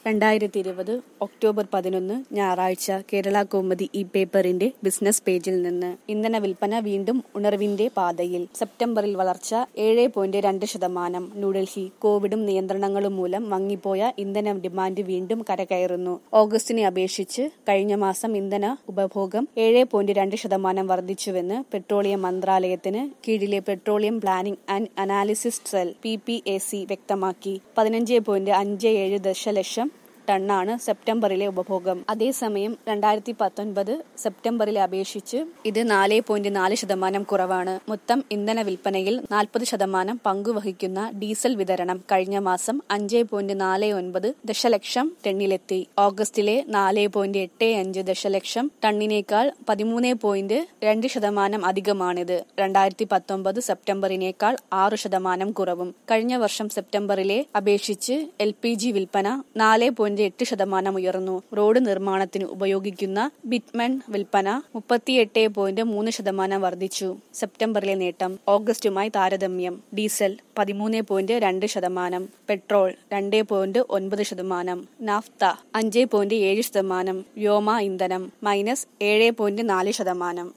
2020 October 11 ഞായറാഴ്ച കേരള കൗമുദി ഈ പേപ്പറിന്റെ ബിസിനസ് പേജിൽ നിന്ന് ഇന്ധന വിൽപ്പന വീണ്ടും ഉണർവിന്റെ പാതയിൽ. സെപ്റ്റംബറിൽ വളർച്ച 7.2%. ന്യൂഡൽഹി. കോവിഡും നിയന്ത്രണങ്ങളും മൂലം മങ്ങിപ്പോയ ഇന്ധന ഡിമാൻഡ് വീണ്ടും കരകയറുന്നു. ഓഗസ്റ്റിനെ അപേക്ഷിച്ച് കഴിഞ്ഞ മാസം ഇന്ധന ഉപഭോഗം 7.2% വർദ്ധിച്ചുവെന്ന് പെട്രോളിയം മന്ത്രാലയത്തിന് കീഴിലെ petroleum planning and analysis cell (PPAC) വ്യക്തമാക്കി. 15.57 ദശലക്ഷം ടണ്ണാണ് സെപ്റ്റംബറിലെ ഉപഭോഗം. അതേസമയം 2019 സെപ്റ്റംബറിലെ അപേക്ഷിച്ച് ഇത് 4.4% കുറവാണ്. മൊത്തം ഇന്ധന വിൽപ്പനയിൽ 40% പങ്കുവഹിക്കുന്ന ഡീസൽ വിതരണം കഴിഞ്ഞ മാസം 5.49 ദശലക്ഷം ടണ്ണിലെത്തി. ഓഗസ്റ്റിലെ 4.85 ദശലക്ഷം ടണ്ണിനേക്കാൾ 13.2% അധികമാണിത്. 2019 സെപ്റ്റംബറിനേക്കാൾ 6% കുറവും. കഴിഞ്ഞ വർഷം സെപ്റ്റംബറിലെ അപേക്ഷിച്ച് LPG വിൽപ്പന 4.8% ഉയർന്നു. റോഡ് നിർമ്മാണത്തിന് ഉപയോഗിക്കുന്ന ബിറ്റ്മൺ വിൽപ്പന 38.3% വർദ്ധിച്ചു. സെപ്റ്റംബറിലെ നേട്ടം ഓഗസ്റ്റുമായി താരതമ്യം. ഡീസൽ 13.2%, പെട്രോൾ 2.9%, നാഫ്ത 5.7%, വ്യോമ ഇന്ധനം -7.4%.